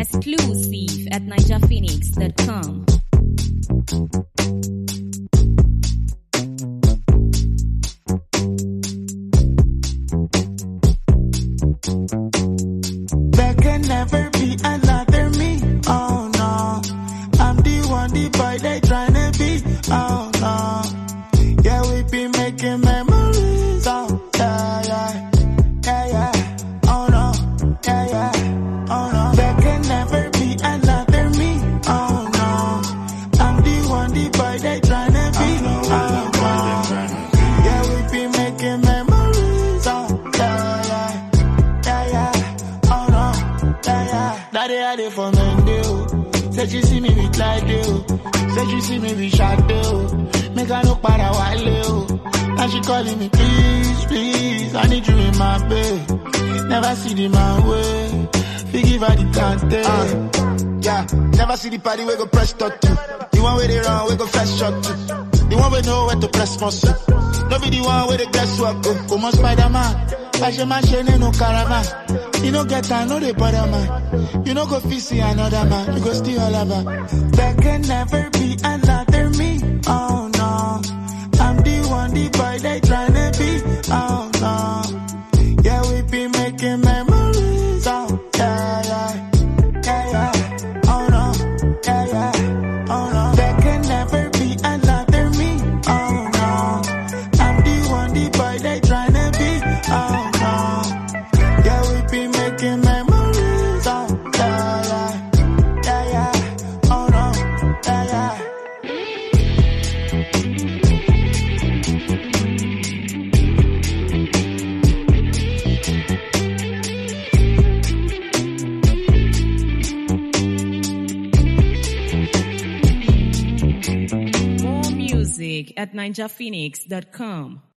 Exclusive at NigerPhoenix.com. There can never be another me. Oh no, I'm the one, the boy they tryna be. Oh no, yeah, we be making memories. Oh yeah, yeah, yeah, yeah. Oh no, yeah, yeah. Oh no, there can never be another me. Oh no, I'm the one, the boy they tryna be. Oh no, yeah, we be making memories. Oh yeah, yeah, yeah, yeah. Oh no, yeah, yeah. Daddy had it for Mende. Said you see me with like you. Said you see me with Shadow. Make I look para wale. Now she calling me, please, please. I need you in my bed. Never see the man way. Forgive her the content. Yeah, never see the party we go press start to. The one where they run, we go fast shot to. The one we know where to press muscle. No be the one where they guess what go. Come on, Spider-Man. Fashion man, no caravan. You know get time, no they bother man. You know go see another man. You go steal all of her. There can never be another me. Oh no, I'm the one, the boy they tryna be. Oh no, yeah, we be making memories. Oh yeah, yeah, yeah, yeah. Oh no, yeah, yeah. Oh no, there can never be another me. Oh no, I'm the one, the boy they tryna be. Oh no, yeah, we be making memories. Oh yeah, yeah, yeah, yeah. Oh no, yeah, yeah. More music at NigerPhoenix.com.